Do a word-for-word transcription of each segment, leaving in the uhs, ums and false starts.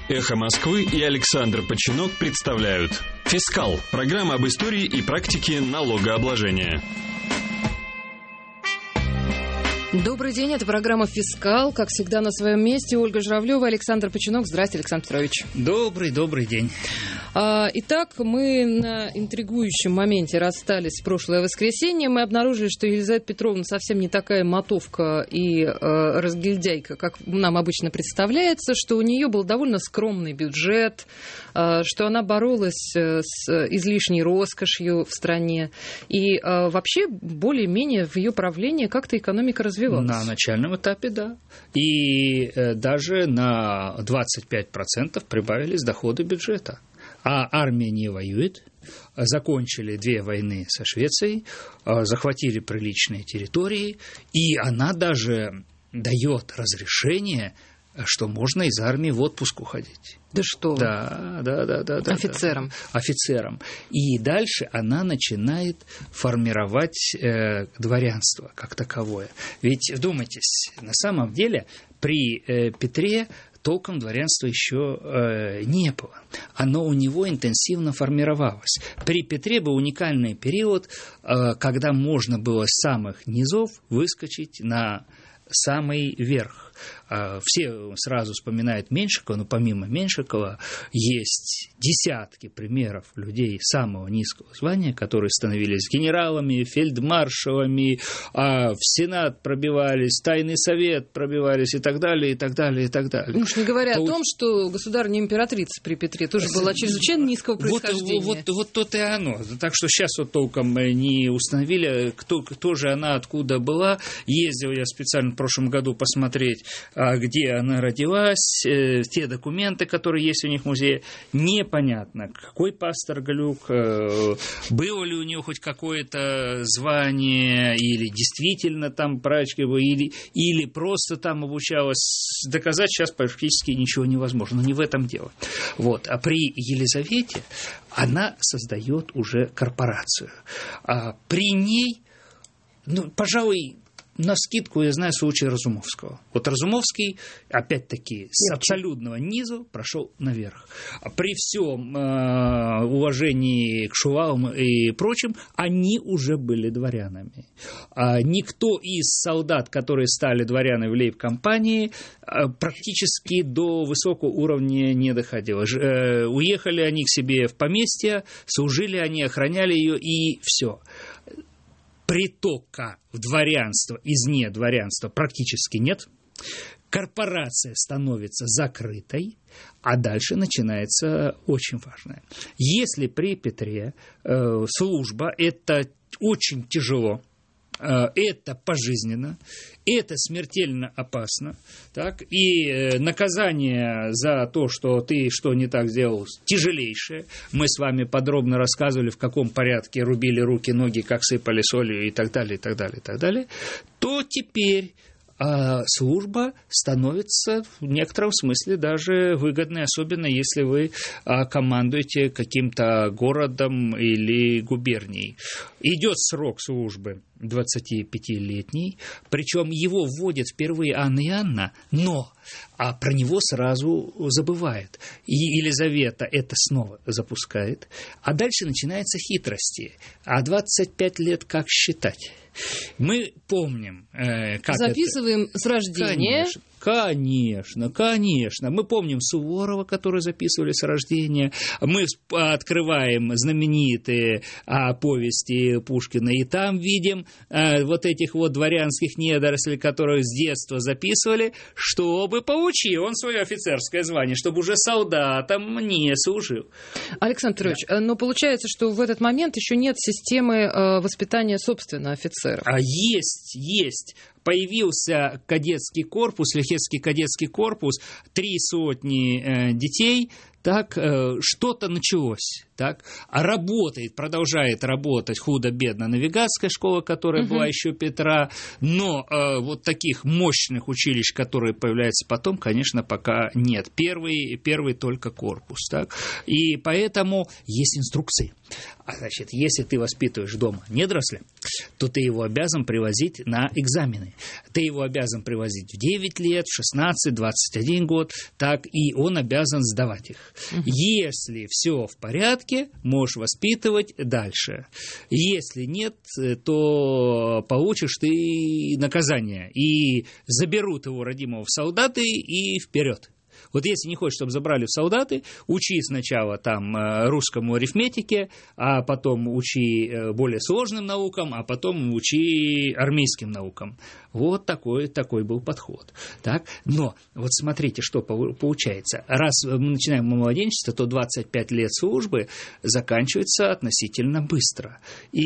«Эхо Москвы» и Александр Починок представляют «Фискал» – программа об истории и практике налогообложения. Добрый день, это программа «Фискал». Как всегда, на своем месте Ольга Журавлева, Александр Починок. Здравствуйте, Александр Петрович. Добрый, добрый день. Итак, мы на интригующем моменте расстались в прошлое воскресенье. Мы обнаружили, что Елизавета Петровна совсем не такая мотовка и э, разгильдяйка, как нам обычно представляется, что у нее был довольно скромный бюджет, э, что она боролась с излишней роскошью в стране. И э, вообще, более-менее в ее правлении как-то экономика развивалась. На начальном этапе, да. И э, даже на двадцать пять процентов прибавились доходы бюджета. А армия не воюет, закончили две войны со Швецией, захватили приличные территории, и она даже дает разрешение, что можно из армии в отпуск уходить. Да что? Да, да, да, да. да офицерам. Да, офицерам. И дальше она начинает формировать э, дворянство как таковое. Ведь, вдумайтесь, на самом деле при э, Петре толком дворянства еще э, не было. Оно у него интенсивно формировалось. При Петре был уникальный период, э, когда можно было с самых низов выскочить на самый верх. Все сразу вспоминают Меньшикова, но помимо Меньшикова есть десятки примеров людей самого низкого звания, которые становились генералами, фельдмаршалами, в Сенат пробивались, Тайный совет пробивались и так далее, и так далее, и так далее. Ну уж не говоря То... о том, что государственная императрица при Петре тоже была чрезвычайно низкого происхождения. Вот, вот, вот то-то и оно. Так что сейчас вот толком не установили, кто, кто же она, откуда была. Ездил я специально в прошлом году посмотреть, где она родилась, те документы, которые есть у них в музее, непонятно, какой пастор Глюк, было ли у нее хоть какое-то звание, или действительно там прачкой, или, или просто там обучалась. Доказать сейчас практически ничего невозможно, но не в этом дело. Вот. А при Елизавете она создает уже корпорацию. А при ней, ну, пожалуй, навскидку я знаю случай Разумовского. Вот Разумовский, опять-таки, с абсолютного низу прошел наверх. При всем э, уважении к Шуваловым и прочим, они уже были дворянами. А никто из солдат, которые стали дворянами в лейб-компании, э, практически до высокого уровня не доходило. Ж, э, уехали они к себе в поместье, служили они, охраняли ее, и все. Притока в дворянство из недворянства практически нет. Корпорация становится закрытой, а дальше начинается очень важное. Если при Петре э, служба – это очень тяжело, это пожизненно, это смертельно опасно, так, и наказание за то, что ты что не так сделал, тяжелейшее. Мы с вами подробно рассказывали, в каком порядке рубили руки, ноги, как сыпали солью и так далее, и так далее, и так далее, то теперь а служба становится в некотором смысле даже выгодной, особенно если вы а, командуете каким-то городом или губернией. Идет срок службы двадцатипятилетний, причем его вводят впервые Анна и Анна, но а про него сразу забывают. И Елизавета это снова запускает, а дальше начинаются хитрости. А двадцать пять лет как считать? Мы помним, э, как записываем это... с рождения. Конечно. Конечно, конечно. Мы помним Суворова, который записывали с рождения. Мы открываем знаменитые а, повести Пушкина, и там видим а, вот этих вот дворянских недорослей, которые с детства записывали, чтобы получил он свое офицерское звание, чтобы уже солдатом не служил. Александр Петрович, да. Но получается, что в этот момент еще нет системы э, воспитания собственно офицеров. А есть, есть. Появился кадетский корпус, Лихетский кадетский корпус, три сотни э, детей, так, что-то началось, так, а работает, продолжает работать худо-бедно навигатская школа, которая угу. была еще Петра, но вот таких мощных училищ, которые появляются потом, конечно, пока нет. Первый, первый только корпус, так, и поэтому есть инструкции. А значит, если ты воспитываешь дома недоросля, то ты его обязан привозить на экзамены. Ты его обязан привозить в девять лет, в шестнадцать, двадцать один год, так, и он обязан сдавать их. Угу. Если все в порядке, можешь воспитывать дальше. Если нет, то получишь ты наказание. И заберут его родимого в солдаты и вперед. Вот если не хочешь, чтобы забрали в солдаты, учи сначала там русскому арифметике, а потом учи более сложным наукам, а потом учи армейским наукам. Вот такой, такой был подход. Так? Но вот смотрите, что получается. Раз мы начинаем младенчество, то двадцать пять лет службы заканчивается относительно быстро.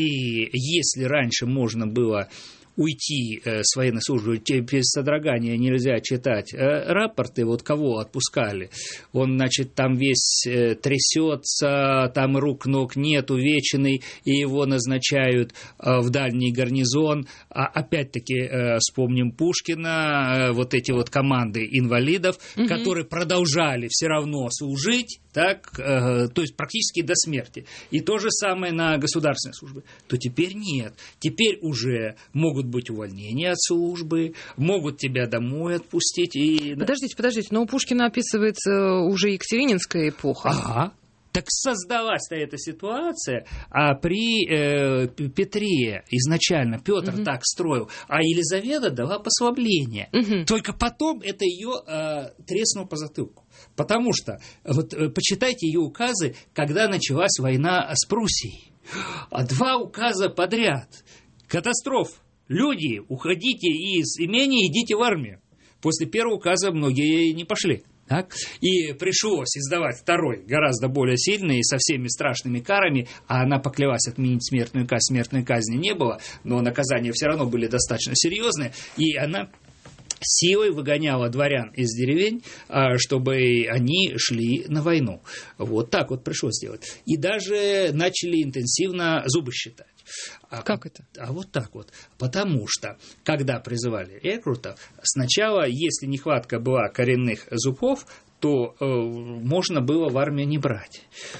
И если раньше можно было уйти э, с военной службы, без содрогания нельзя читать э, рапорты, вот кого отпускали, он, значит, там весь э, трясется, там рук, ног нет, увеченный, и его назначают э, в дальний гарнизон, а опять-таки э, вспомним Пушкина, э, вот эти вот команды инвалидов, угу. которые продолжали все равно служить, так, э, то есть практически до смерти, и то же самое на государственной службе, то теперь нет, теперь уже могут быть увольнения от службы, могут тебя домой отпустить. И... Подождите, подождите, но у Пушкина описывается уже Екатерининская эпоха. Ага. Так создалась-то эта ситуация, а при э, Петре изначально Петр угу. так строил, а Елизавета дала послабление. Угу. Только потом это ее э, треснуло по затылку. Потому что, вот почитайте ее указы, когда началась война с Пруссией. А два указа подряд. Катастрофа. Люди, уходите из имения, идите в армию. После первого указа многие не пошли. Так? И пришлось издавать второй, гораздо более сильный, и со всеми страшными карами, а она поклялась отменить смертную казнь, смертной казни не было, но наказания все равно были достаточно серьезные, и она силой выгоняла дворян из деревень, чтобы они шли на войну. Вот так вот пришлось делать. И даже начали интенсивно зубы считать. Как это? А вот так вот. Потому что, когда призывали рекрутов, сначала, если нехватка была коренных зубов, то э, можно было в армию не брать.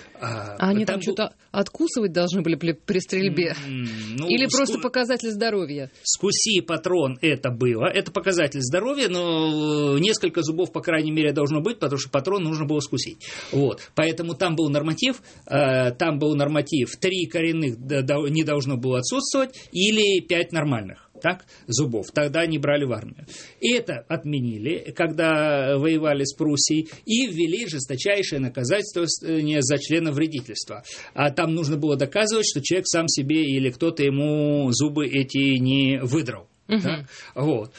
А, а они там, там что-то откусывать должны были при стрельбе? Ну, или ску... просто показатель здоровья? Скуси патрон это было. Это показатель здоровья, но несколько зубов, по крайней мере, должно быть, потому что патрон нужно было скусить. Вот. Поэтому там был норматив, э, там был норматив, три коренных не должно было отсутствовать, или пять нормальных. Так, зубов, тогда они брали в армию. И это отменили, когда воевали с Пруссией, и ввели жесточайшее наказание за членовредительство. А там нужно было доказывать, что человек сам себе или кто-то ему зубы эти не выдрал. Uh-huh. Да? Вот.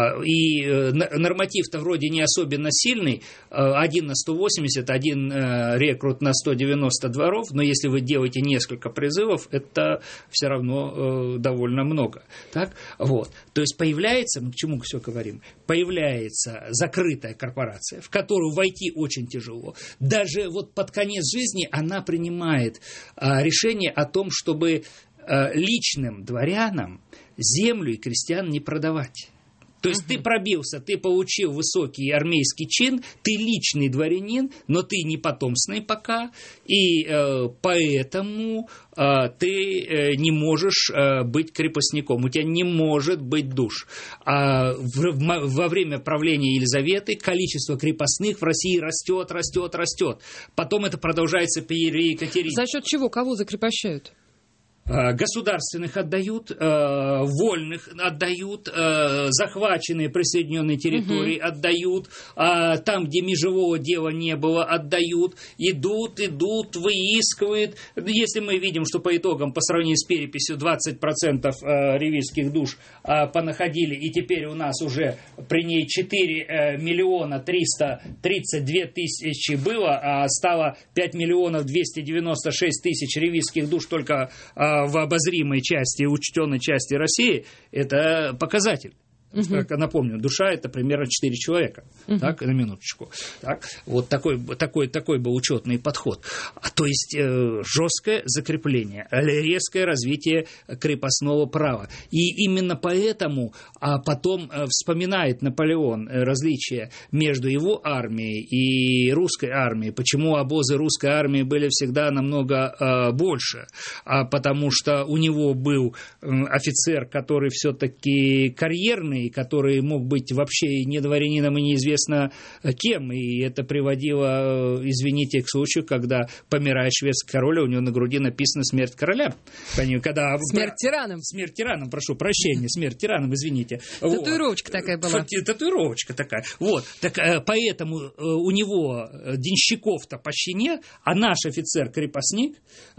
И норматив-то вроде не особенно сильный, один на сто восемьдесят, один рекрут на сто девяносто дворов, но если вы делаете несколько призывов, это все равно довольно много. Так? Вот. То есть появляется, мы к чему все говорим, появляется закрытая корпорация, в которую войти очень тяжело. Даже вот под конец жизни она принимает решение о том, чтобы личным дворянам землю и крестьян не продавать. То есть uh-huh. ты пробился, ты получил высокий армейский чин, ты личный дворянин, но ты не потомственный пока, и э, поэтому э, ты э, не можешь э, быть крепостником, у тебя не может быть душ. А в, в, во время правления Елизаветы количество крепостных в России растет, растет, растет. Потом это продолжается при Екатерине. За счет чего? Кого закрепощают? Государственных отдают, вольных отдают, захваченные присоединенные территории угу. отдают, там, где межевого дела не было, отдают, идут, идут, выискивают. Если мы видим, что по итогам, по сравнению с переписью, двадцать процентов ревизских душ понаходили, и теперь у нас уже при ней четыре миллиона триста тридцать две тысячи было, а стало пять миллионов двести девяносто шесть тысяч ревизских душ только в обозримой части, учтенной части России, это показатель. Uh-huh. Так, напомню, душа – это примерно четыре человека, uh-huh. так, на минуточку. Так, вот такой, такой, такой был учетный подход. А, то есть э, жесткое закрепление, резкое развитие крепостного права. И именно поэтому а потом э, вспоминает Наполеон э, различия между его армией и русской армией. Почему обозы русской армии были всегда намного э, больше? А потому что у него был э, офицер, который все-таки карьерный, который мог быть вообще не дворянином и неизвестно кем, и это приводило, извините, к случаю, когда помирает шведский король, у него на груди написано «Смерть короля». Когда... Смерть тираном. Смерть тираном, прошу прощения, смерть тираном, извините. Татуировочка вот. Такая была. Татуировочка такая. Вот. Так, поэтому у него денщиков-то почти нет, а наш офицер-крепостник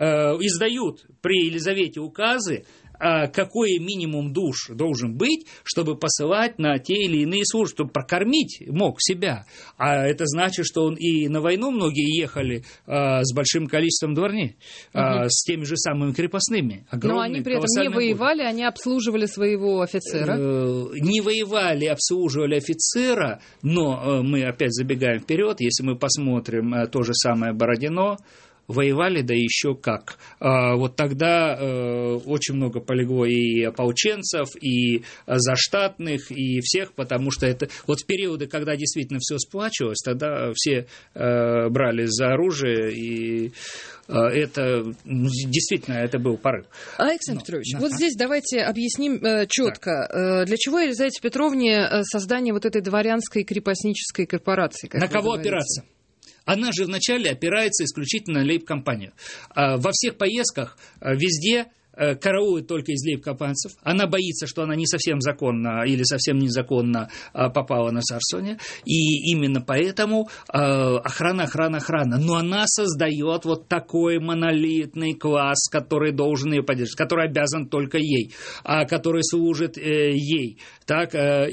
издают при Елизавете указы, какой минимум душ должен быть, чтобы посылать на те или иные службы, чтобы прокормить мог себя. А это значит, что он и на войну многие ехали а, с большим количеством дворней, а, угу. с теми же самыми крепостными. Но они при этом не воевали, они обслуживали своего офицера. Не воевали, обслуживали офицера, но мы опять забегаем вперед, если мы посмотрим то же самое Бородино, воевали, да еще как. А, вот тогда э, очень много полегло и ополченцев, и заштатных, и всех, потому что это вот в периоды, когда действительно все сплачивалось, тогда все э, брали за оружие, и э, это действительно это был порыв. Александр Но, Петрович, да. вот здесь давайте объясним э, четко, э, для чего Елизавете Петровне создание вот этой дворянской крепостнической корпорации? На кого говорите? Опираться? Она же вначале опирается исключительно на лейб-компанию. Во всех поездках везде караулит только из лейб-компанцев. Она боится, что она не совсем законно или совсем незаконно попала на Сарсоне. И именно поэтому охрана, охрана, охрана. Но она создает вот такой монолитный класс, который должен ее поддерживать, который обязан только ей, который служит ей. Так,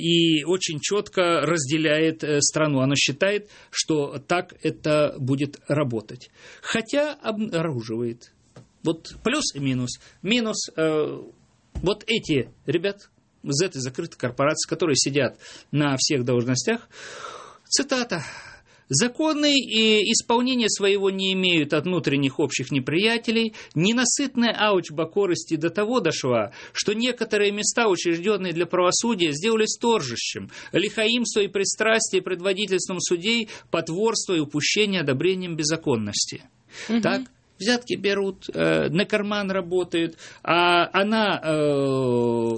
и очень четко разделяет страну. Она считает, что так это будет работать. Хотя обнаруживает. Вот плюс и минус. Минус, э, вот эти ребят из этой закрытой корпорации, которые сидят на всех должностях, цитата, «Законы и исполнение своего не имеют от внутренних общих неприятелей, ненасытная аучба корости до того дошла, что некоторые места, учрежденные для правосудия, сделались торжищем, лихаимство и пристрастие предводительством судей, потворство и упущение одобрением беззаконности». Угу. Так? Взятки берут, э, на карман работают, а она э,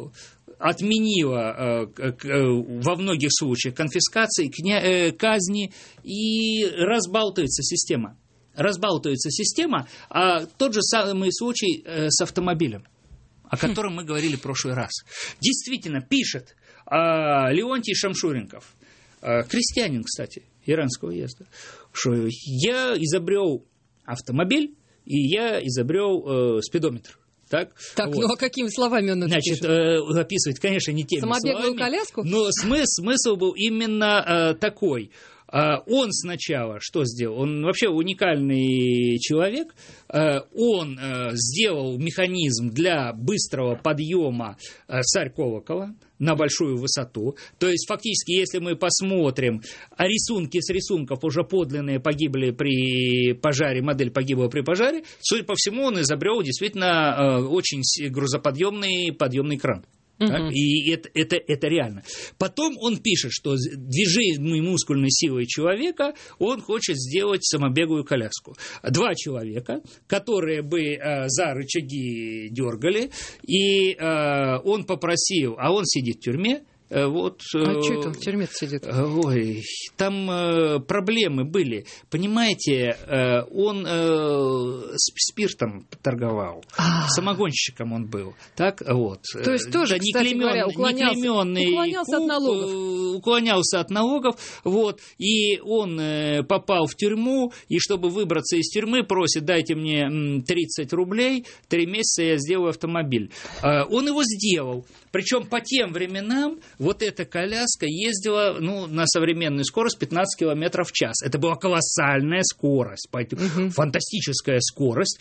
отменила э, э, во многих случаях конфискации, кня, э, казни, и разбалтывается система. Разбалтывается система, а тот же самый случай э, с автомобилем, о котором мы говорили в прошлый раз. Действительно, пишет э, Леонтий Шамшуренков, э, крестьянин, кстати, иранского уезда, что я изобрел автомобиль, и я изобрел э, спидометр. Так, так вот. Ну а какими словами он это Значит, пишет? Э, описывает, конечно, не теми Самобеглую словами. коляску? Но смысл, смысл был именно э, такой. Э, он сначала что сделал? Он вообще уникальный человек. Э, он э, сделал механизм для быстрого подъема э, царь-колокола на большую высоту. То есть, фактически, если мы посмотрим, а рисунки с рисунков уже подлинные погибли при пожаре, модель погибла при пожаре, судя по всему, он изобрел действительно э, очень грузоподъемный подъемный кран. Uh-huh. И это, это, это реально. Потом он пишет, что движимой мускульной силой человека он хочет сделать самобеглую коляску. Два человека, которые бы э, за рычаги дергали, и э, он попросил, а он сидит в тюрьме. Вот, а что там в тюрьме сидит? Ой, там э, проблемы были. Понимаете, э, он э, спиртом торговал, а-а-а. самогонщиком он был. Так, вот. То есть тоже, да, кстати неклемен, говоря, уклонялся, уклонялся куб, от налогов. Уклонялся от налогов, вот, и он э, попал в тюрьму, и чтобы выбраться из тюрьмы, просит, дайте мне тридцать рублей, три месяца я сделаю автомобиль. Э, он его сделал. Причем по тем временам вот эта коляска ездила, ну, на современную скорость пятнадцать километров в час. Это была колоссальная скорость, угу. фантастическая скорость.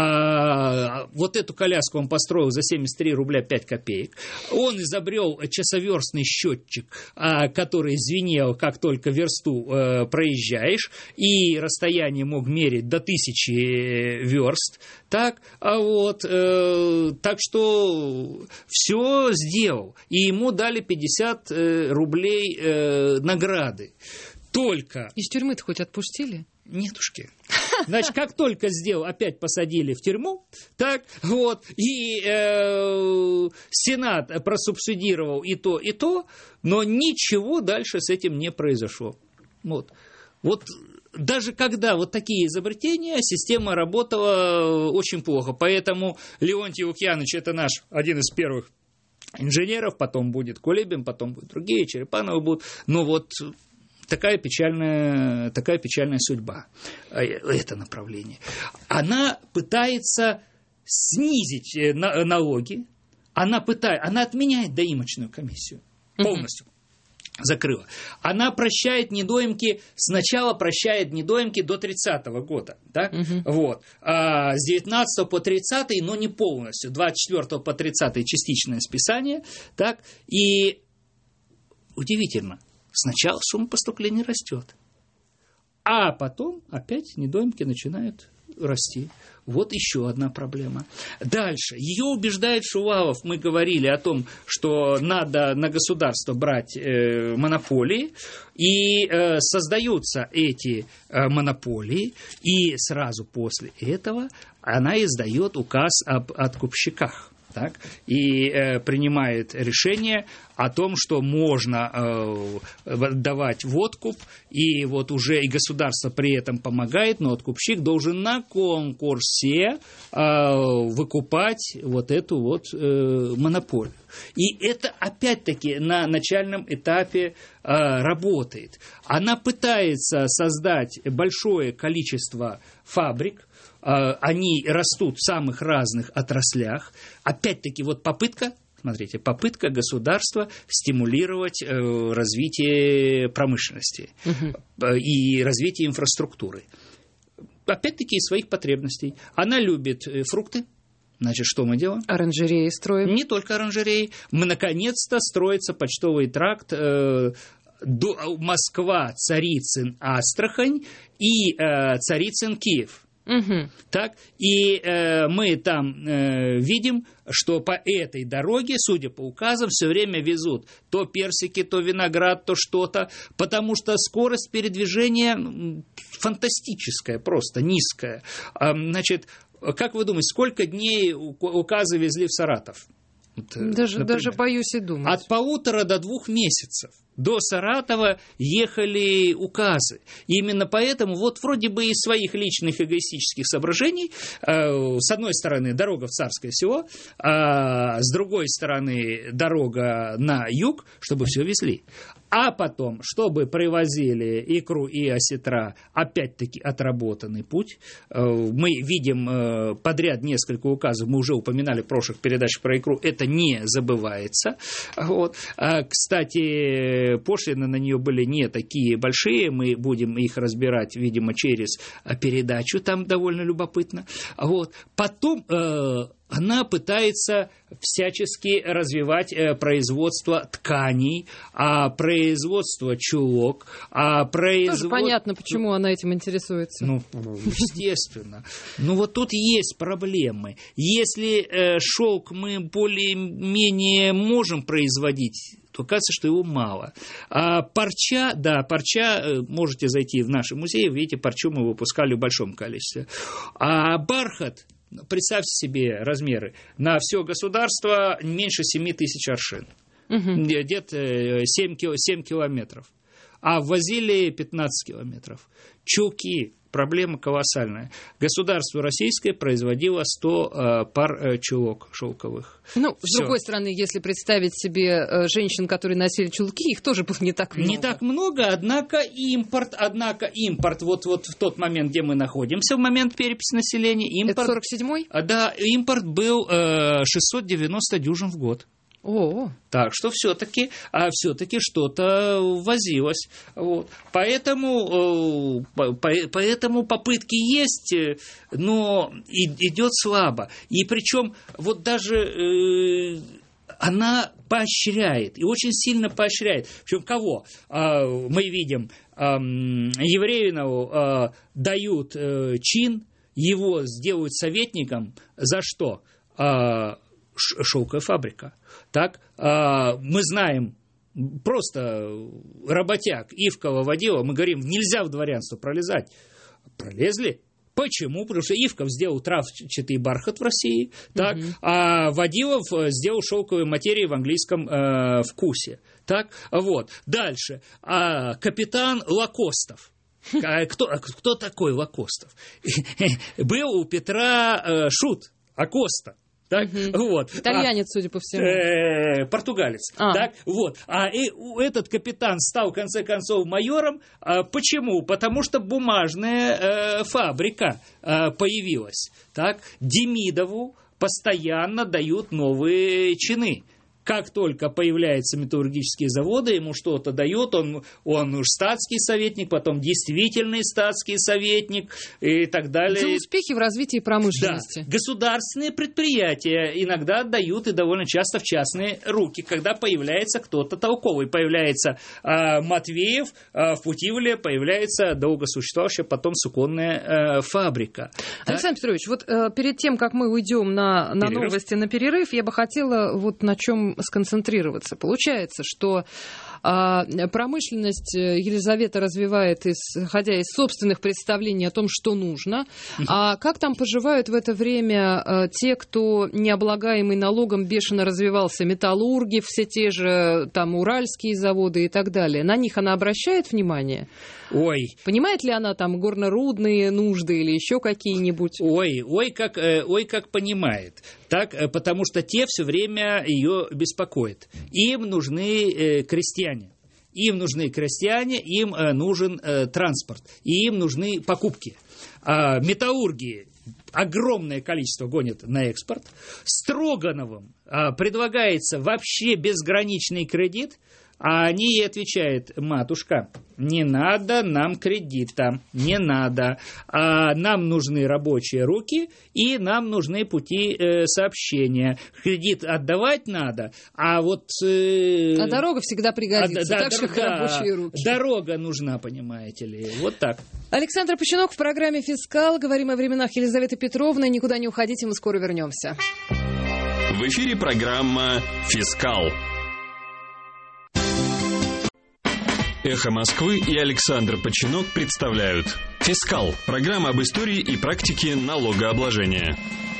А, вот эту коляску он построил за семьдесят три рубля пять копеек. Он изобрел часоверстный счетчик, а, который звенел, как только версту а, проезжаешь, и расстояние мог мерить до тысячи верст. Так, а вот, э, так что все сделал. И ему дали пятьдесят э, рублей э, награды. Только... Из тюрьмы-то хоть отпустили? Нетушки. Значит, как только сделал, опять посадили в тюрьму, так, вот, и э, Сенат просубсидировал и то, и то, но ничего дальше с этим не произошло. Вот. Вот даже когда вот такие изобретения, система работала очень плохо. Поэтому Леонтий Лукьянович – это наш один из первых инженеров, потом будет Кулибин, потом будут другие, Черепановы будут. Но вот такая печальная, такая печальная судьба, это направление. Она пытается снизить налоги, она, пытает, она отменяет доимочную комиссию полностью. Закрыла. Она прощает недоимки, сначала прощает недоимки до тридцатого года, да? Угу. Вот. А с девятнадцатого по тридцатый, но не полностью, двадцать четвёртого по тридцатый частичное списание, так? И удивительно, сначала сумма поступления растет, а потом опять недоимки начинают расти. Вот еще одна проблема. Дальше. Ее убеждает Шувалов. Мы говорили о том, что надо на государство брать э, монополии. И э, создаются эти э, монополии. И сразу после этого она издает указ об откупщиках. Так, и э, принимает решение о том, что можно э, давать в откуп, и вот уже и государство при этом помогает, но откупщик должен на конкурсе э, выкупать вот эту вот э, монополию. И это опять-таки на начальном этапе э, работает. Она пытается создать большое количество фабрик. Они растут в самых разных отраслях. Опять-таки, вот попытка, смотрите, попытка государства стимулировать э, развитие промышленности угу. и развитие инфраструктуры. Опять-таки, из своих потребностей. Она любит фрукты. Значит, что мы делаем? Оранжереи строим. Не только оранжереи. Мы, наконец-то, строится почтовый тракт э, Москва, Царицын, Астрахань и э, Царицын, Киев. Угу. Так, и э, мы там э, видим, что по этой дороге, судя по указам, все время везут то персики, то виноград, то что-то, потому что скорость передвижения фантастическая, просто низкая. А, значит, как вы думаете, сколько дней указы везли в Саратов? Даже, даже боюсь и думать. От полутора до двух месяцев до Саратова ехали указы. И именно поэтому, вот вроде бы из своих личных эгоистических соображений, э, с одной стороны, дорога в Царское Село, а с другой стороны, дорога на юг, чтобы все везли. А потом, чтобы привозили икру и осетра, опять-таки отработанный путь. Мы видим подряд несколько указов, мы уже упоминали в прошлых передачах про икру, это не забывается. Вот. Кстати, пошлины на нее были не такие большие, мы будем их разбирать, видимо, через передачу, там довольно любопытно. Вот. Потом... Она пытается всячески развивать производство тканей, а производство чулок, а производство... Тоже понятно, почему она этим интересуется. Ну, естественно. Ну, вот тут есть проблемы. Если э, шелк мы более-менее можем производить, то кажется, что его мало. А парча, да, парча, можете зайти в наши музеи, видите, парчу мы выпускали в большом количестве. А бархат... Представьте себе размеры. На все государство меньше семь тысяч аршин. Угу. Где-то семь километров. А ввозили пятнадцать километров. Чулки. Проблема колоссальная. Государство российское производило сто э, пар э, чулок шелковых. Ну, Всё. С другой стороны, если представить себе э, женщин, которые носили чулки, их тоже было не так много. Не так много, однако импорт, однако импорт, вот, вот в тот момент, где мы находимся, в момент переписи населения, импорт... Это сорок седьмой? Да, импорт был э, шестьсот девяносто дюжин в год. О. Так что все-таки, а все-таки что-то возилось. Вот. Поэтому, по, поэтому попытки есть, но идет слабо. И причем вот даже э, она поощряет, и очень сильно поощряет. Причем кого? А, мы видим, а, Евреинову а, дают а, чин, его сделают советником. За что? А, шелковая фабрика. Так, а, мы знаем просто работяг Ивкова водила, мы говорим, нельзя в дворянство пролезать. Пролезли. Почему? Потому что Ивков сделал травчатый бархат в России, так, угу. а Водилов сделал шелковые материи в английском э, вкусе. Так, вот. Дальше. А, капитан Лакостов. Кто, кто такой Лакостов? Был у Петра шут Акоста. Так, угу. вот. Итальянец, а, судя по всему. Э, португалец. А. Так, вот. А и, этот капитан стал, в конце концов, майором. А, почему? Потому что бумажная э, фабрика э, появилась. Так, Демидову постоянно дают новые чины. Как только появляются металлургические заводы, ему что-то дают, он, он уж статский советник, потом действительный статский советник и так далее. Это успехи в развитии промышленности. Да. Государственные предприятия иногда отдают и довольно часто в частные руки, когда появляется кто-то толковый. Появляется э, Матвеев, э, в Путивле появляется долго существовавшая потом суконная э, фабрика. Александр да? Петрович, вот э, перед тем, как мы уйдем на, на новости, на перерыв, я бы хотела вот на чем сконцентрироваться. Получается, что а, промышленность Елизавета развивает, исходя из собственных представлений о том, что нужно. А как там поживают в это время а, те, кто необлагаемый налогом бешено развивался, металлурги, все те же там уральские заводы и так далее? На них она обращает внимание? Ой. Понимает ли она там горнорудные нужды или еще какие-нибудь? Ой, ой, как, ой, как понимает. Так, потому что те все время ее беспокоят. Им нужны крестьяне. Им нужны крестьяне, им нужен транспорт, и им нужны покупки. Металлурги огромное количество гонят на экспорт. Строгановым предлагается вообще безграничный кредит. А они ей отвечают: матушка, не надо нам кредита, не надо. А нам нужны рабочие руки и нам нужны пути э, сообщения. Кредит отдавать надо, а вот... Э, а дорога всегда пригодится, а, так да, же, как да, рабочие руки. Дорога нужна, понимаете ли, вот так. Александр Починок в программе «Фискал». Говорим о временах Елизаветы Петровны. Никуда не уходите, мы скоро вернемся. В эфире программа «Фискал». «Эхо Москвы» и Александр Починок представляют «Фискал» – программа об истории и практике налогообложения.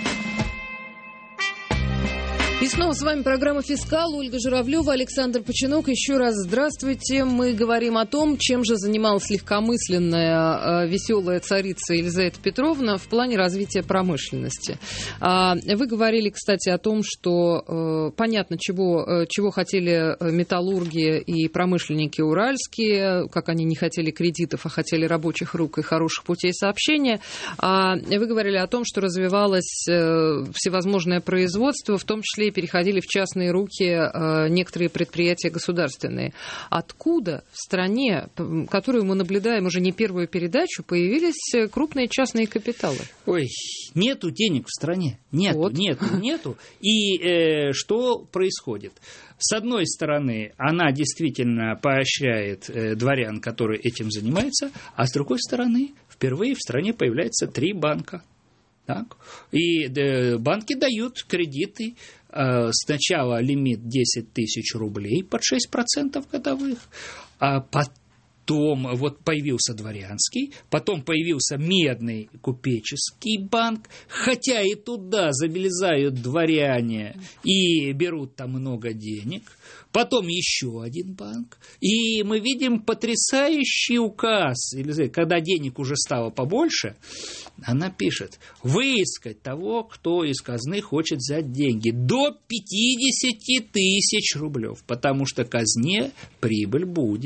И снова с вами программа «Фискал». Ольга Журавлева, Александр Починок. Еще раз здравствуйте. Мы говорим о том, чем же занималась легкомысленная, веселая царица Елизавета Петровна в плане развития промышленности. Вы говорили, кстати, о том, что понятно, чего, чего хотели металлурги и промышленники уральские, как они не хотели кредитов, а хотели рабочих рук и хороших путей сообщения. Вы говорили о том, что развивалось всевозможное производство, в том числе и переходили в частные руки э, некоторые предприятия государственные. Откуда в стране, которую мы наблюдаем уже не первую передачу, появились крупные частные капиталы? Ой, нету денег в стране. Нету, вот. нету, нету. И э, что происходит? С одной стороны, она действительно поощряет э, дворян, которые этим занимаются, а с другой стороны, впервые в стране появляются три банка. Так? И э, банки дают кредиты. Э, сначала лимит десять тысяч рублей под шесть процентов годовых, а потом вот появился дворянский, потом появился медный купеческий банк, хотя и туда залезают дворяне и берут там много денег. Потом еще один банк. И мы видим потрясающий указ, когда денег уже стало побольше, она пишет: выискать того, кто из казны хочет взять деньги до пятьдесят тысяч рублей, потому что казне прибыль будет.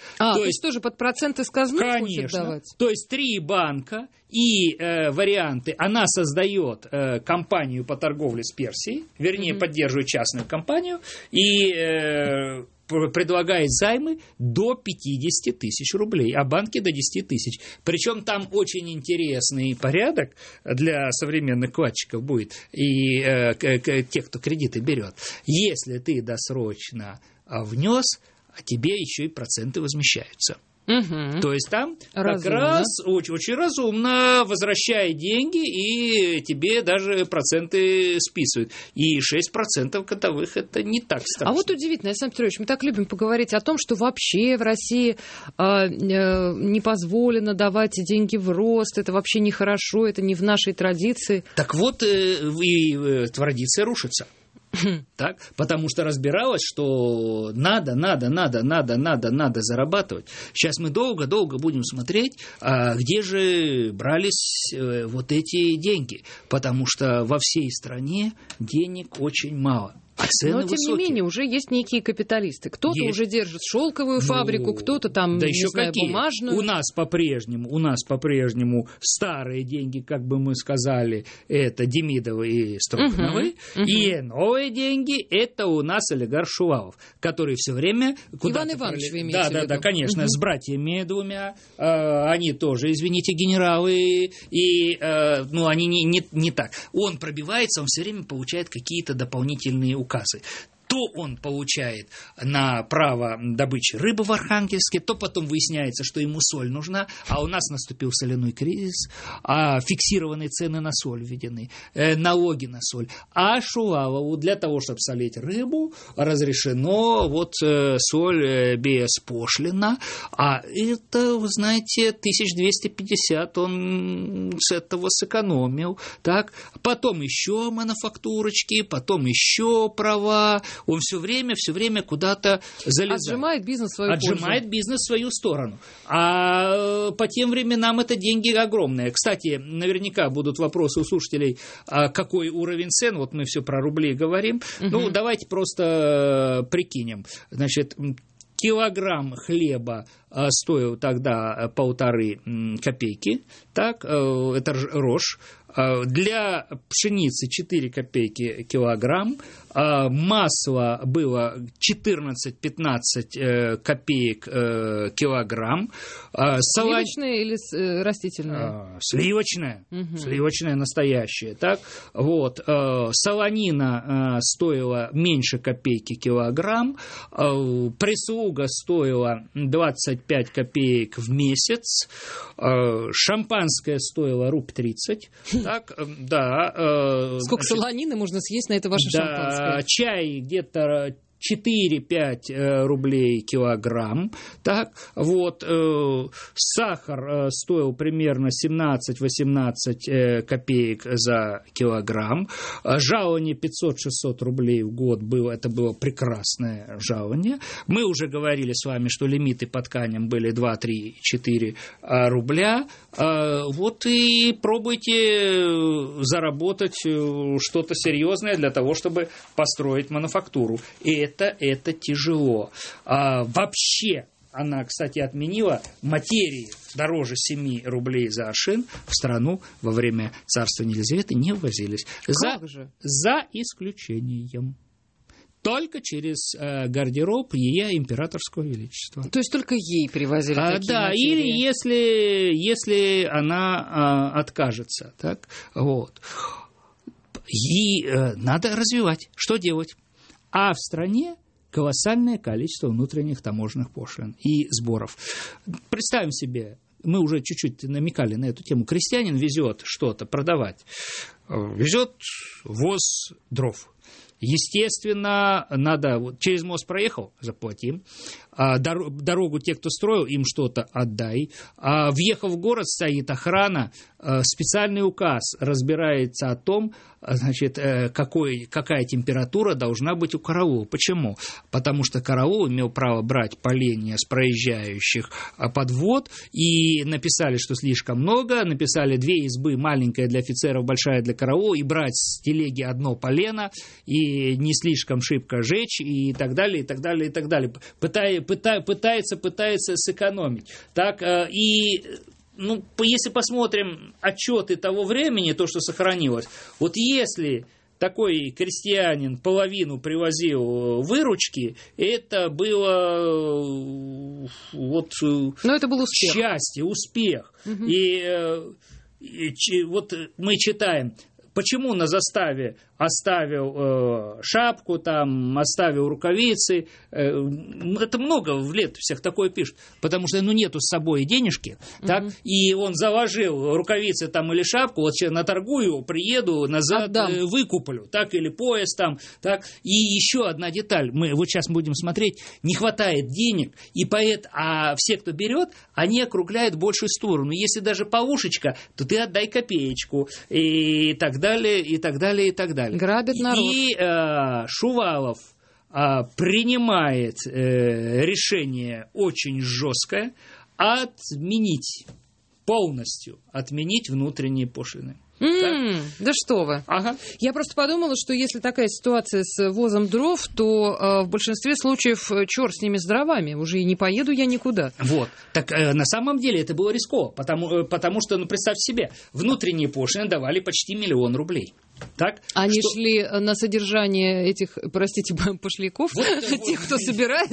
А, то, то есть, есть тоже под процент из казны конечно, хочет давать? То есть три банка и э, варианты. Она создает э, компанию по торговле с Персией, вернее, mm-hmm. поддерживает частную компанию и э, предлагает займы до пятьдесят тысяч рублей, а банки до десять тысяч. Причем там очень интересный порядок для современных вкладчиков будет и э, к, к, тех, кто кредиты берет. Если ты досрочно внес, а тебе еще и проценты возмещаются. Угу. То есть там разумно. Как раз очень, очень разумно возвращай деньги, и тебе даже проценты списывают. И шесть процентов годовых это не так страшно. А вот удивительно, Александр Петрович, мы так любим поговорить о том, что вообще в России э, э, не позволено давать деньги в рост, это вообще нехорошо, это не в нашей традиции. Так вот, э, и э, традиция рушится. Так? Потому что разбиралось, что надо, надо, надо, надо, надо, надо зарабатывать. Сейчас мы долго-долго будем смотреть, а где же брались вот эти деньги. Потому что во всей стране денег очень мало. А цены Но, тем высокие. не менее, уже есть некие капиталисты. Кто-то есть. Уже держит шелковую ну, фабрику, кто-то там, да не еще знаю, какие? бумажную. У нас по-прежнему, у нас по-прежнему старые деньги, как бы мы сказали, это Демидовы и Строгановы, uh-huh, uh-huh. и новые деньги это у нас олигарх Шувалов, который все время куда-то... Иван Иванович, пролез... вы имеете Да, в да, виду? да, конечно, uh-huh. с братьями двумя, э, они тоже, извините, генералы, и, э, ну, они не, не, не так. Он пробивается, он все время получает какие-то дополнительные указы. То он получает на право добычи рыбы в Архангельске, то потом выясняется, что ему соль нужна, а у нас наступил соляной кризис, а фиксированные цены на соль введены, э, налоги на соль. А Шувалову для того, чтобы солить рыбу, разрешено вот э, соль э, беспошлино, а это, вы знаете, тысяча двести пятьдесят он с этого сэкономил. Так? Потом еще мануфактурочки, потом еще права. Он все время, все время куда-то залезает. Отжимает бизнес в свою Отжимает пользу. бизнес в свою сторону. А по тем временам это деньги огромные. Кстати, наверняка будут вопросы у слушателей, а какой уровень цен. Вот мы все про рубли говорим. Угу. Ну, давайте просто прикинем. Значит, килограмм хлеба стоил тогда полторы копейки. Так, это рожь. Для пшеницы четыре копейки килограмм, масло было четырнадцать-пятнадцать копеек килограмм. Сливочное или растительное? Сливочное, угу. Сливочное настоящее. Так? Вот. Солонина стоила меньше копейки килограмм, прислуга стоила двадцать пять копеек в месяц, шампанское стоило рубль тридцать. Так, да. Э, Сколько значит, солонины можно съесть на это ваше да, шампанское? Чай где-то четыре-пять рублей килограмм, так, вот, э, сахар э, стоил примерно семнадцать-восемнадцать э, копеек за килограмм, жалование пятьсот-шестьсот рублей в год было, это было прекрасное жалование, мы уже говорили с вами, что лимиты по тканям были два-три-четыре рубля, э, вот и пробуйте заработать что-то серьезное для того, чтобы построить мануфактуру, и Это, это тяжело. А, вообще, она, кстати, отменила материи дороже семи рублей за аршин в страну во время царствования Елизаветы не ввозились. За, за исключением. Только через э, гардероб ее императорского величества. То есть только ей привозили а, такие да, материи? или если, если она э, откажется. Так? Вот. И э, надо развивать. Что делать? А в стране колоссальное количество внутренних таможенных пошлин и сборов. Представим себе, мы уже чуть-чуть намекали на эту тему, крестьянин везет что-то продавать, везет воз дров. Естественно, надо, вот, через мост проехал, заплатим, а дорогу те, кто строил, им что-то отдай, а въехав в город, стоит охрана, специальный указ разбирается о том, значит, какой, какая температура должна быть у караула. Почему? Потому что караул имел право брать поленья с проезжающих подвод, и написали, что слишком много, написали две избы, маленькая для офицеров, большая для караула, и брать с телеги одно полено, и не слишком шибко жечь, и так далее, и так далее, и так далее. Пытай, пытай, пытается, пытается сэкономить. Так, и... Ну, если посмотрим отчеты того времени, то, что сохранилось, вот если такой крестьянин половину привозил выручки, это было вот Но это был успех. Счастье, успех. Угу. И, и вот мы читаем, почему на заставе оставил э, шапку, там, оставил рукавицы. Э, это много в летописях такое пишут. Потому что ну, нету с собой денежки. Uh-huh. Так, и он заложил рукавицы там, или шапку. Вот сейчас наторгую, приеду, назад э, выкуплю. Так, или пояс там. Так. И еще одна деталь. Мы вот сейчас будем смотреть. Не хватает денег. И поэт, а все, кто берет, они округляют в большую сторону. Если даже полушечка, то ты отдай копеечку. И так далее, и так далее, и так далее. Грабит народ. И э, Шувалов э, принимает э, решение очень жесткое отменить, полностью отменить внутренние пошлины. Mm, да что вы. Ага. Я просто подумала, что если такая ситуация с возом дров, то э, в большинстве случаев черт с ними с дровами, уже и не поеду я никуда. Вот. Так э, на самом деле это было рисково, потому, э, потому что, ну, представьте себе, внутренние пошлины давали почти миллион рублей. Так, Они что... шли на содержание этих, простите, пошляков, вот, тех, вот, кто собирает?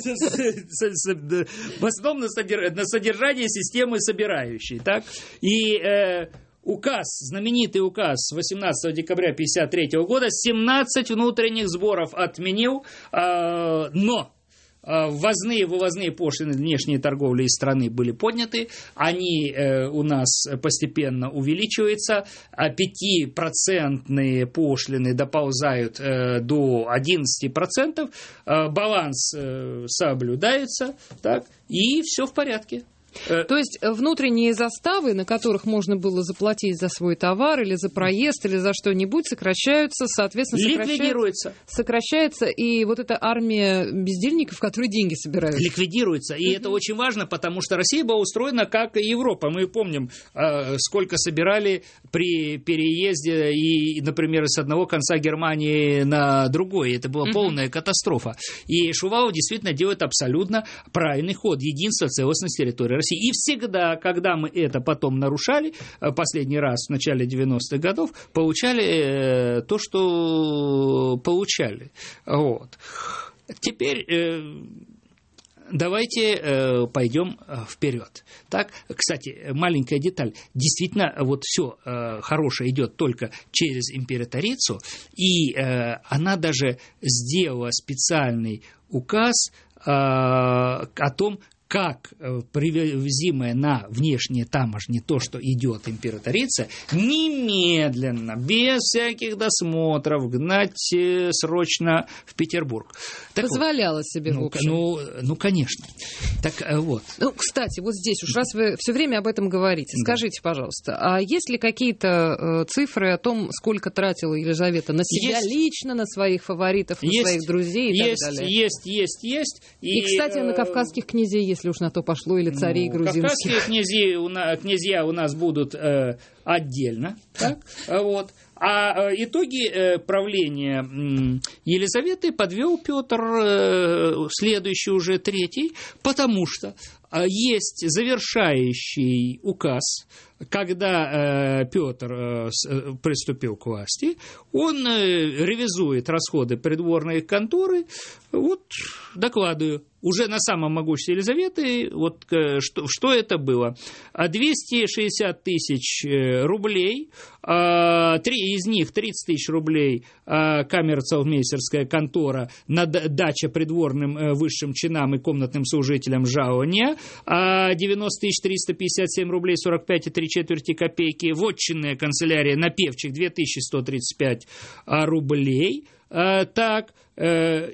В основном на содержание системы собирающей. Так? И э, указ, знаменитый указ восемнадцатого декабря тысяча девятьсот пятьдесят третьего года семнадцать внутренних сборов отменил, э, но ввозные, вывозные пошлины внешней торговли из страны были подняты, они э, у нас постепенно увеличиваются, а пятипроцентные пошлины доползают э, до одиннадцати процентов, э, баланс э, соблюдается, так, и все в порядке. То есть внутренние заставы, на которых можно было заплатить за свой товар или за проезд, или за что-нибудь, сокращаются, соответственно, ликвидируется. Сокращается и вот эта армия бездельников, которые деньги собирают. Ликвидируется. И mm-hmm. это очень важно, потому что Россия была устроена как Европа. Мы помним, сколько собирали при переезде, и, например, с одного конца Германии на другой. Это была mm-hmm. полная катастрофа. И Шувалов действительно делает абсолютно правильный ход. Единство, целостность территории России. И всегда, когда мы это потом нарушали, последний раз в начале девяностых годов, получали то, что получали. Вот. Теперь давайте пойдем вперед. Так, кстати, маленькая деталь. Действительно, вот все хорошее идет только через императрицу, и она даже сделала специальный указ о том, как привозимое на внешние таможни то, что идет императрица, немедленно, без всяких досмотров, гнать срочно в Петербург. Так Позволяла вот, себе, ну, в общем. Ну, ну, конечно. Так вот. Ну, кстати, вот здесь уж раз вы все время об этом говорите, скажите, да. пожалуйста, а есть ли какие-то цифры о том, сколько тратила Елизавета на себя есть. лично, на своих фаворитов, на есть. своих друзей и есть, так далее? Есть, есть, есть. И, и кстати, на кавказских князей, если уж на то пошло, или царей ну, грузинских. Кавказские князья у нас, князья у нас будут э, отдельно, так, вот. А итоги правления Елизаветы подвел Петр, следующий уже третий, потому что есть завершающий указ, когда Петр приступил к власти, он ревизует расходы придворной конторы, вот докладываю. Уже на самом могуществе Елизаветы, вот что, что это было? двести шестьдесят тысяч рублей, три из них тридцать тысяч рублей камерцелмейстерская контора на дача придворным высшим чинам и комнатным служителям жалования, девяносто тысяч триста пятьдесят семь рублей сорок пять и три четверти копейки, вотчинная канцелярия на певчих две тысячи сто тридцать пять рублей, э, так, э,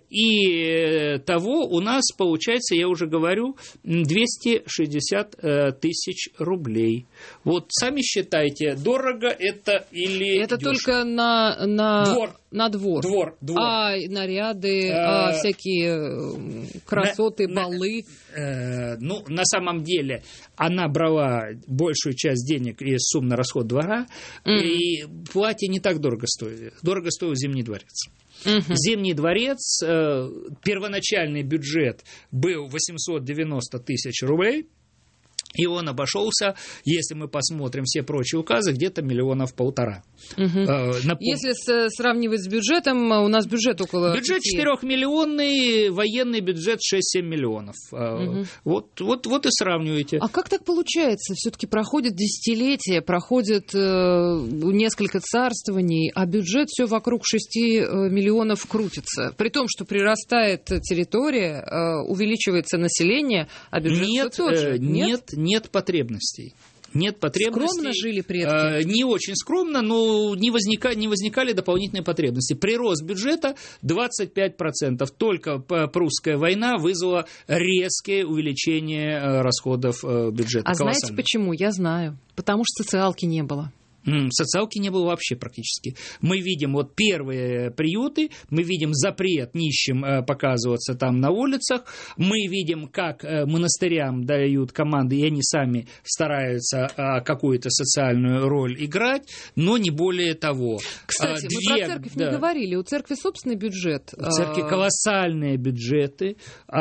и того у нас получается, я уже говорю, двести шестьдесят э, тысяч рублей. Вот сами считайте, дорого это или Это дешево? только на, на Двор. На двор. Двор, двор. А наряды, а, всякие красоты, на, балы. На, э, ну, на самом деле, она брала большую часть денег из сумм на расход двора, mm. и платье не так дорого стоит. Дорого стоил Зимний дворец. Uh-huh. Зимний дворец, э, первоначальный бюджет был восемьсот девяносто тысяч рублей. И он обошелся, если мы посмотрим все прочие указы, где-то миллионов полтора. Угу. Напом... Если с, сравнивать с бюджетом, у нас бюджет около... Бюджет четырехмиллионный, военный бюджет шесть-семь миллионов. Угу. Вот, вот, вот и сравниваете. А как так получается? Все-таки проходит десятилетия, проходит э, несколько царствований, а бюджет все вокруг шести миллионов крутится. При том, что прирастает территория, э, увеличивается население, а бюджет нет, все тот же. Нет, нет. Нет потребностей. Нет потребностей. Скромно жили предки? Э, не очень скромно, но не, возника, не возникали дополнительные потребности. Прирост бюджета двадцать пять процентов. Только прусская война вызвала резкое увеличение расходов бюджета. А знаете почему? Я знаю. Потому что социалки не было. Социалки не было вообще практически. Мы видим вот первые приюты, мы видим запрет нищим показываться там на улицах, мы видим, как монастырям дают команды, и они сами стараются какую-то социальную роль играть, но не более того. Кстати, Две... мы про церковь да. не говорили. У церкви собственный бюджет. У церкви колоссальные бюджеты.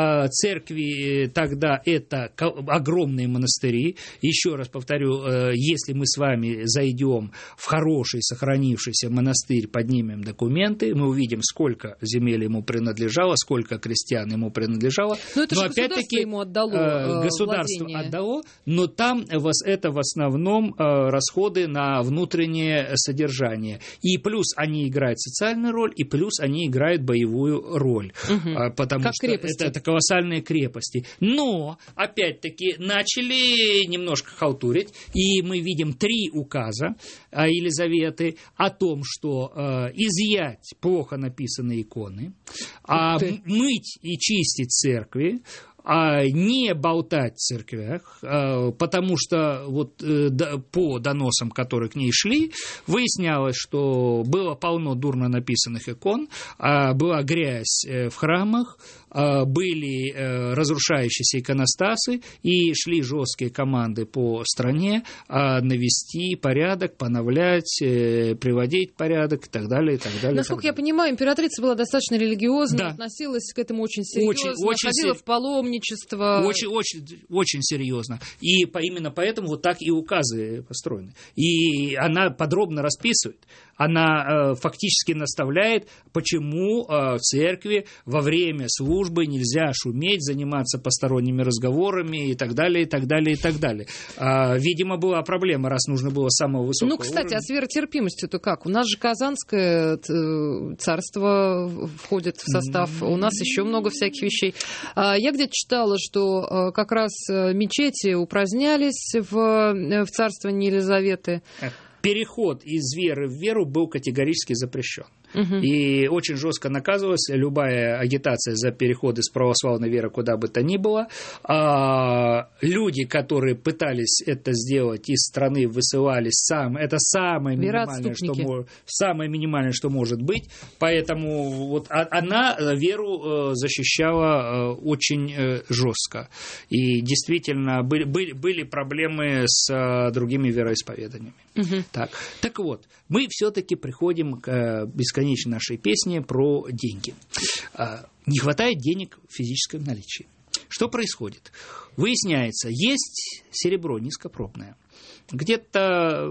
Церкви тогда это огромные монастыри. Еще раз повторю, если мы с вами зайдем в хороший сохранившийся монастырь, поднимем документы, мы увидим, сколько земель ему принадлежало, сколько крестьян ему принадлежало. Но это но же опять-таки ему отдало государство владение. Отдало, но там это в основном расходы на внутреннее содержание. И плюс они играют социальную роль, и плюс они играют боевую роль. Угу. Потому как что крепости. Это, это колоссальные крепости. Но, опять-таки, начали немножко халтурить, и мы видим три указа Елизаветы о том, что э, изъять плохо написанные иконы, а мыть и чистить церкви, а не болтать в церквях, потому что вот по доносам, которые к ней шли, выяснялось, что было полно дурно написанных икон, была грязь в храмах, были разрушающиеся иконостасы, и шли жесткие команды по стране навести порядок, поновлять, приводить в порядок и так далее, и так далее. Насколько так далее. я понимаю, императрица была достаточно религиозна, да. относилась к этому очень серьезно, очень, очень ходила сер... в паломничество. Очень, очень, очень серьезно. И по, именно поэтому вот так и указы построены. И она подробно расписывает, она э, фактически наставляет, почему э, в церкви во время службы нельзя шуметь, заниматься посторонними разговорами и так далее, и так далее, и так далее. А, видимо, была проблема, раз нужно было самого высокого Ну, кстати, уровня. А с веротерпимостью-то как? У нас же Казанское царство входит в состав, у нас еще много всяких вещей. Я где-то читала, что как раз мечети упразднялись в, в царствовании Елизаветы. Переход из веры в веру был категорически запрещен. Угу. И очень жестко наказывалась любая агитация за переход из православной веры куда бы то ни было. А люди, которые пытались это сделать, из страны высылались сам. Это самое минимальное, что, самое минимальное, что может быть. Поэтому вот она веру защищала очень жестко. И действительно были, были, были проблемы с другими вероисповеданиями. Угу. Так. так вот, мы все-таки приходим к бесконечной нашей песне про деньги. Не хватает денег в физическом наличии. Что происходит? Выясняется, есть серебро низкопробное. Где-то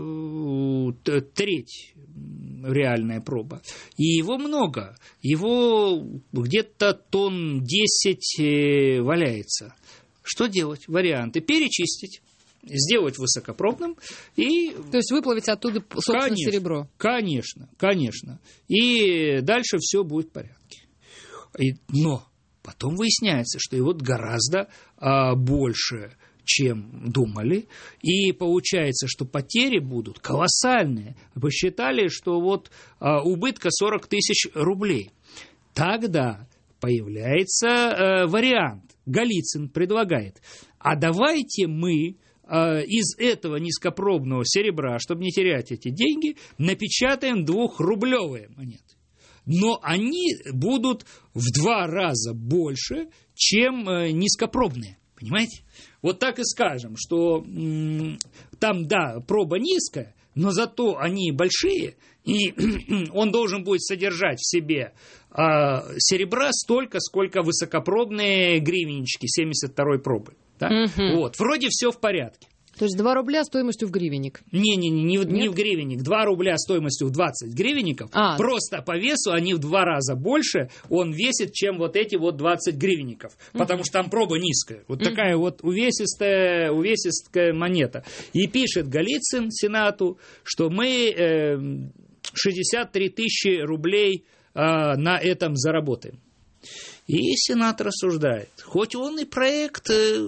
треть реальная проба. И его много. Его где-то тонн десять валяется. Что делать? Варианты. Перечистить. Сделать высокопробным и... То есть выплавить оттуда, собственно, конечно, серебро. Конечно, конечно. И дальше все будет в порядке. И, но потом выясняется, что его гораздо а, больше, чем думали, и получается, что потери будут колоссальные. Посчитали, что вот а, убытка сорок тысяч рублей. Тогда появляется а, вариант. Голицын предлагает, а давайте мы а, из этого низкопробного серебра, чтобы не терять эти деньги, напечатаем двухрублевые монеты. Но они будут в два раза больше, чем а, низкопробные. Понимаете? Вот так и скажем, что м- там, да, проба низкая, но зато они большие, и он должен будет содержать в себе а, серебра столько, сколько высокопробные гривеннички семьдесят второй пробы. Да? Угу. Вот. Вроде все в порядке. То есть два рубля стоимостью в гривенник? Не-не-не, не, не в гривенник. два рубля стоимостью в двадцать гривенников. А. Просто по весу они в два раза больше он весит, чем вот эти вот двадцать гривенников. Uh-huh. Потому что там проба низкая. Вот uh-huh. такая вот увесистая, увесистая монета. И пишет Голицын Сенату, что мы э, шестьдесят три тысячи рублей э, на этом заработаем. И Сенат рассуждает, хоть он и проект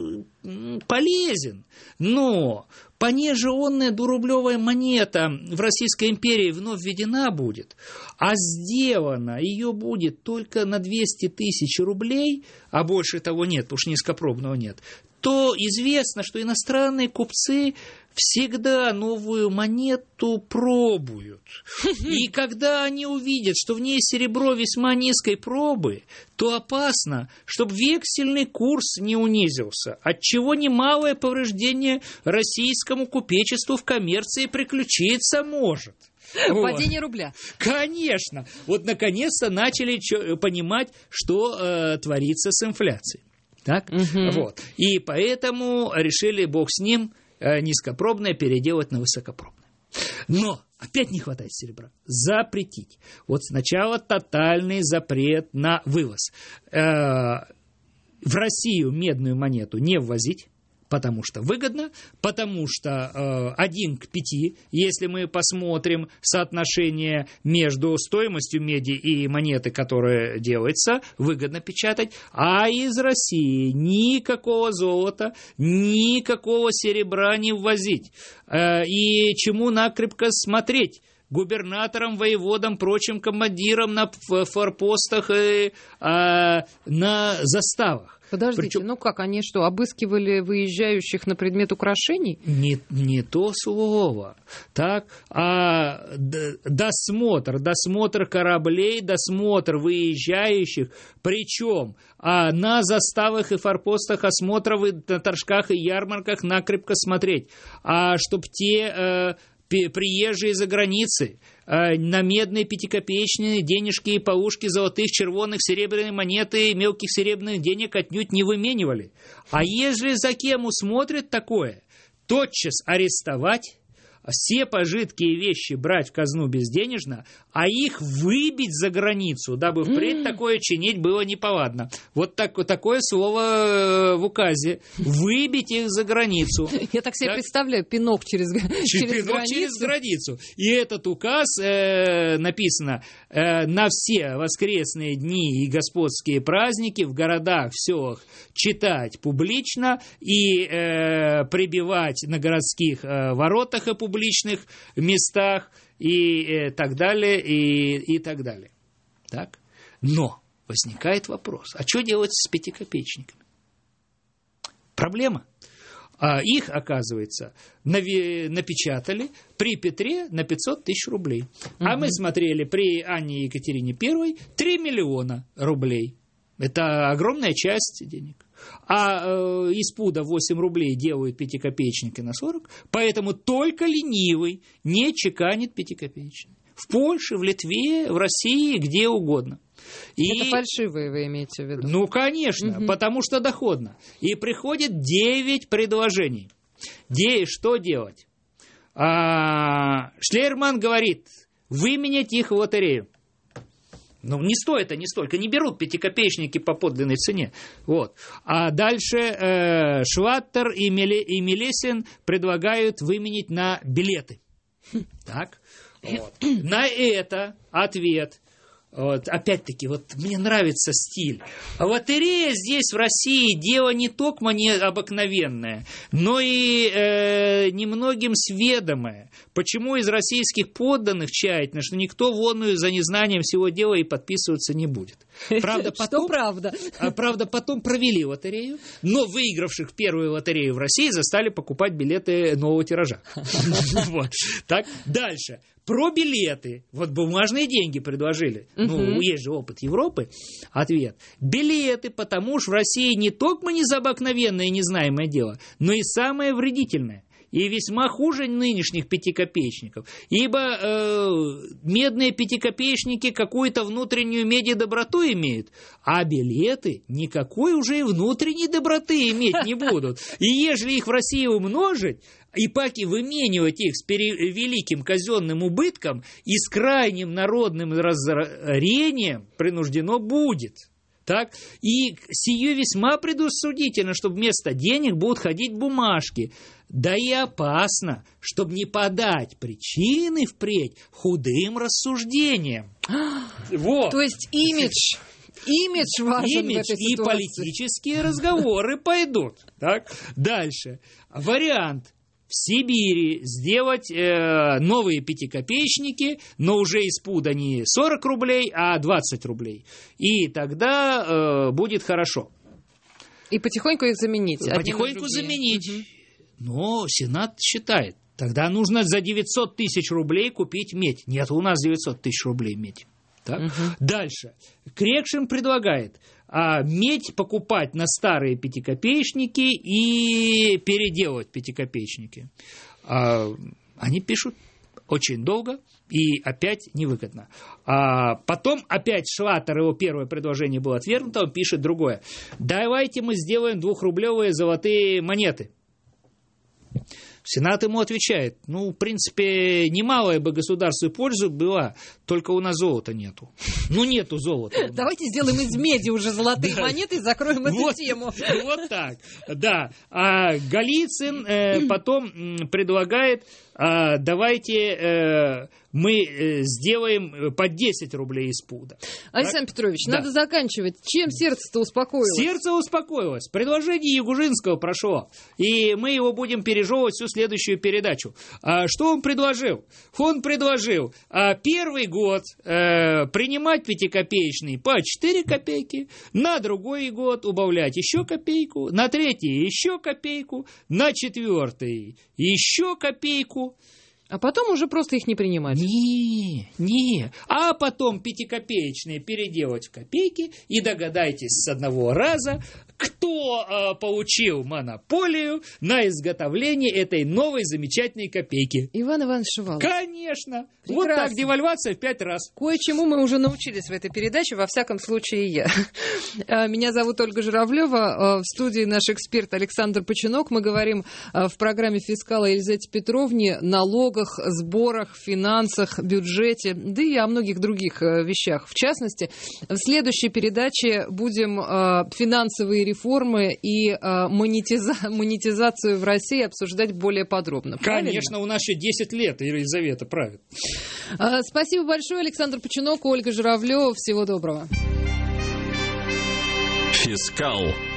полезен, но понежеонная двурублевая монета в Российской империи вновь введена будет, а сделана ее будет только на двести тысяч рублей, а больше того нет, потому что низкопробного нет, то известно, что иностранные купцы всегда новую монету пробуют. И когда они увидят, что в ней серебро весьма низкой пробы, то опасно, чтобы вексельный курс не унизился, отчего немалое повреждение российскому купечеству в коммерции приключиться может. Падение вот. Рубля. Конечно. Вот наконец-то начали понимать, что э, творится с инфляцией. Так? Угу. Вот. И поэтому решили, бог с ним, низкопробное переделать на высокопробное. Но опять не хватает серебра. Запретить. Вот сначала тотальный запрет на вывоз. В Россию медную монету не ввозить, потому что выгодно, потому что один к пяти, если мы посмотрим соотношение между стоимостью меди и монеты, которая делается, выгодно печатать, а из России никакого золота, никакого серебра не ввозить. И чему накрепко смотреть? Губернаторам, воеводам, прочим командирам на форпостах и а, на заставах. Подождите, Причем... ну как, они что, обыскивали выезжающих на предмет украшений? Не, не то слово. Так, а досмотр, досмотр кораблей, досмотр выезжающих, причем а на заставах и форпостах осмотров, на торжках и ярмарках накрепко смотреть, а чтоб те... А, приезжие из-за границы на медные пятикопеечные денежки и полушки золотых, червоных, серебряные монеты и мелких серебряных денег отнюдь не выменивали. А ежели за кем усмотрят такое, тотчас арестовать, все пожитки и вещи брать в казну безденежно, а их выбить за границу, дабы впредь mm. такое чинить было неповадно. Вот так, такое слово в указе. Выбить их за границу. Я так себе так? представляю, пинок через, через пинок границу. через границу. И этот указ э, написано э, на все воскресные дни и господские праздники в городах, в селах читать публично и э, прибивать на городских э, воротах и публично публичных местах и э, так далее, и, и так далее. Так? Но возникает вопрос, а что делать с пятикопеечниками? Проблема. А их, оказывается, нави- напечатали при Петре на пятьсот тысяч рублей. Угу. А мы смотрели при Анне Екатерине Первой три миллиона рублей. Это огромная часть денег. А э, из пуда восемь рублей делают пятикопеечники на сорок, поэтому только ленивый не чеканит пятикопеечник. В Польше, в Литве, в России, где угодно. И... Это фальшивые вы имеете в виду? Ну, конечно, угу. потому что доходно. И приходит девять предложений. Де... Что делать? А... Шлейерман говорит, выменять их в лотерею. Ну, не стоит они столько, не берут пятикопеечники по подлинной цене. Вот. А дальше э, Шваттер и, Меле, и Мелесин предлагают выменить на билеты. Так. Вот. На это ответ. Вот, опять-таки, вот мне нравится стиль. Лотерея здесь, в России, дело не только необыкновенное, но и э, немногим сведомое. Почему из российских подданных тщательно, что никто вонную за незнанием всего дела и подписываться не будет. Правда, потом, что правда. Правда, потом провели лотерею, но выигравших первую лотерею в России заставили покупать билеты нового тиража. Так, дальше. Про билеты. Вот бумажные деньги предложили. Uh-huh. Ну, есть же опыт Европы. Ответ. Билеты, потому что в России не только незабыкновенное и незнаемое дело, но и самое вредительное. И весьма хуже нынешних пятикопеечников. Ибо э, медные пятикопеечники какую-то внутреннюю медидоброту имеют, а билеты никакой уже и внутренней доброты иметь не будут. И ежели их в России умножить, и паки выменивать их с великим казенным убытком и с крайним народным разорением принуждено будет. Так? И сие весьма предусудительно, чтобы вместо денег будут ходить бумажки. Да и опасно, чтобы не подать причины впредь худым рассуждениям. Вот. То есть имидж... Имидж важен Имидж в этой ситуации. И политические разговоры пойдут. Так? Дальше. Вариант. В Сибири сделать э, новые пятикопеечники, но уже из пуда не сорок рублей, а двадцать рублей. И тогда э, будет хорошо. И потихоньку их заменить. Потихоньку заменить. Угу. Но Сенат считает, тогда нужно за девятьсот тысяч рублей купить медь. Нет, у нас девятьсот тысяч рублей медь. Так? Угу. Дальше. Крекшин предлагает а, медь покупать на старые пятикопеечники и переделывать пятикопеечники. А, они пишут очень долго и опять невыгодно. А потом опять Шлаттер, его первое предложение было отвергнуто, он пишет другое. Давайте мы сделаем двухрублевые золотые монеты. Сенат ему отвечает, ну, в принципе, немалая бы государству пользу была, только у нас золота нету. Ну, нету золота. Давайте сделаем из меди уже золотые монеты и закроем эту тему. Вот так, да. А Голицын потом предлагает, давайте мы сделаем по десять рублей из пуда. Александр так? Петрович, да. Надо заканчивать. Чем сердце-то успокоилось? Сердце успокоилось. Предложение Ягужинского прошло. И мы его будем пережевывать всю следующую передачу. А что он предложил? Он предложил а, первый год а, принимать пятикопеечный по четыре копейки, на другой год убавлять еще копейку, на третий еще копейку, на четвертый еще копейку. А потом уже просто их не принимать. Не, не. А потом пятикопеечные переделать в копейки. И догадайтесь с одного раза, кто э, получил монополию на изготовление этой новой замечательной копейки. Иван Иванович Шувалов. Конечно. Прекрасно. Вот так девальвация в пять раз. Кое-чему мы уже научились в этой передаче, во всяком случае я. Меня зовут Ольга Журавлева. В студии наш эксперт Александр Починок. Мы говорим в программе «Фискал» Елизавете Петровне налог, сборах, финансах, бюджете, да и о многих других вещах. В частности, в следующей передаче будем э, финансовые реформы и э, монетиза- монетизацию в России обсуждать более подробно. Правильно? Конечно, у нас еще десять лет Елизавета правит. Э, спасибо большое, Александр Починок, Ольга Журавлева. Всего доброго. Фискал.